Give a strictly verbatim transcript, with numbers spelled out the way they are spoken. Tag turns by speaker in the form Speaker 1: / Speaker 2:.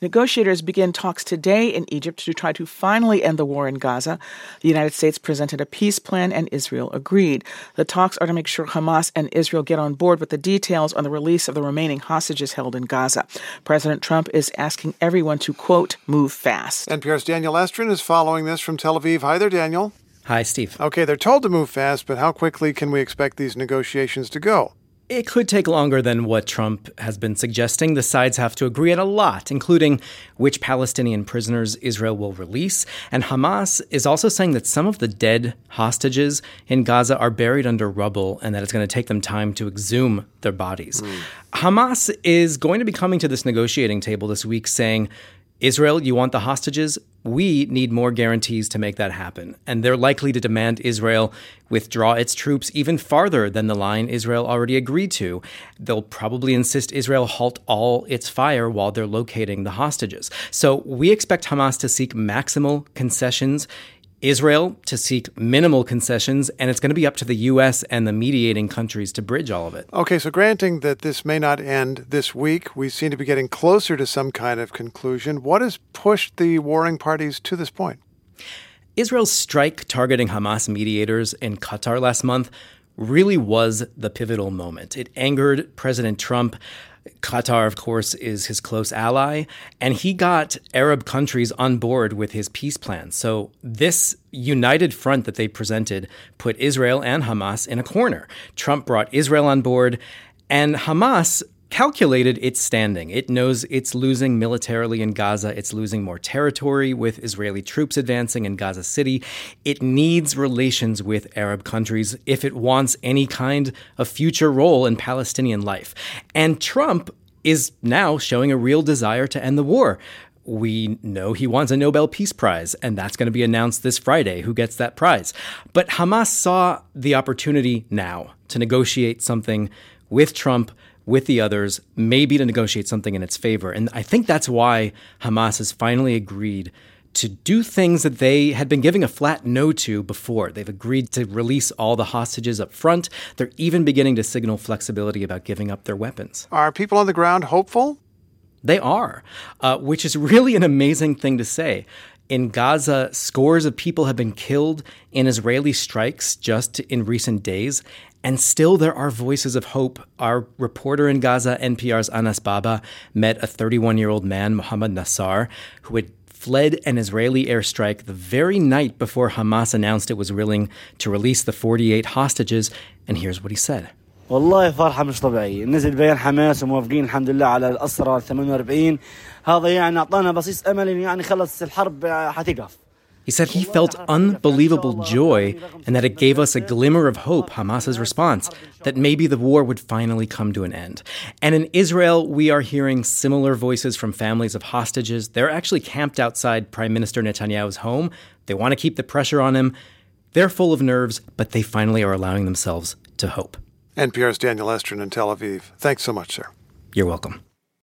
Speaker 1: Negotiators begin talks today in Egypt to try to finally end the war in Gaza. The United States presented a peace plan and Israel agreed. The talks are to make sure Hamas and Israel get on board with the details on the release of the remaining hostages held in Gaza. President Trump is asking everyone to, quote, move fast.
Speaker 2: N P R's Daniel Estrin is following this from Tel Aviv. Hi there, Daniel.
Speaker 3: Hi, Steve.
Speaker 2: Okay, they're told to move fast, but how quickly can we expect these negotiations to go?
Speaker 3: It could take longer than what Trump has been suggesting. The sides have to agree on a lot, including which Palestinian prisoners Israel will release. And Hamas is also saying that some of the dead hostages in Gaza are buried under rubble and that it's going to take them time to exhume their bodies. Mm. Hamas is going to be coming to this negotiating table this week saying, Israel, you want the hostages? We need more guarantees to make that happen. And they're likely to demand Israel withdraw its troops even farther than the line Israel already agreed to. They'll probably insist Israel halt all its fire while they're locating the hostages. So we expect Hamas to seek maximal concessions, Israel to seek minimal concessions, and it's going to be up to the U S and the mediating countries to bridge all of it.
Speaker 2: Okay, so granting that this may not end this week, we seem to be getting closer to some kind of conclusion. What has pushed the warring parties to this point?
Speaker 3: Israel's strike targeting Hamas mediators in Qatar last month really was the pivotal moment. It angered President Trump. Qatar, of course, is his close ally, and he got Arab countries on board with his peace plan. So this united front that they presented put Israel and Hamas in a corner. Trump brought Israel on board, and Hamas calculated its standing. It knows it's losing militarily in Gaza. It's losing more territory with Israeli troops advancing in Gaza City. It needs relations with Arab countries if it wants any kind of future role in Palestinian life. And Trump is now showing a real desire to end the war. We know he wants a Nobel Peace Prize, and that's going to be announced this Friday, who gets that prize. But Hamas saw the opportunity now to negotiate something with Trump, with the others, maybe to negotiate something in its favor. And I think that's why Hamas has finally agreed to do things that they had been giving a flat no to before. They've agreed to release all the hostages up front. They're even beginning to signal flexibility about giving up their weapons.
Speaker 2: Are people on the ground hopeful?
Speaker 3: They are, uh, which is really an amazing thing to say. In Gaza, scores of people have been killed in Israeli strikes just in recent days. And still there are voices of hope. Our reporter in Gaza, N P R's Anas Baba, met a thirty-one-year-old man, Mohammed Nassar, who had fled an Israeli airstrike the very night before Hamas announced it was willing to release the forty-eight hostages. And here's what he said.
Speaker 4: والله فرحة مش طبيعية. نزل بيان حماس وموافقين الحمد لله على الأسرى ثمانية وأربعين. هذا يعني أعطانا بصيص أمل إن يعني خلص الحرب حتقف.
Speaker 3: He said he felt unbelievable joy and that it gave us a glimmer of hope, Hamas's response, that maybe the war would finally come to an end. And in Israel, we are hearing similar voices from families of hostages. They're actually camped outside Prime Minister Netanyahu's home. They want to keep the pressure on him. They're full of nerves, but they finally are allowing themselves to hope.
Speaker 2: N P R's Daniel Estrin in Tel Aviv. Thanks so much, sir.
Speaker 3: You're welcome.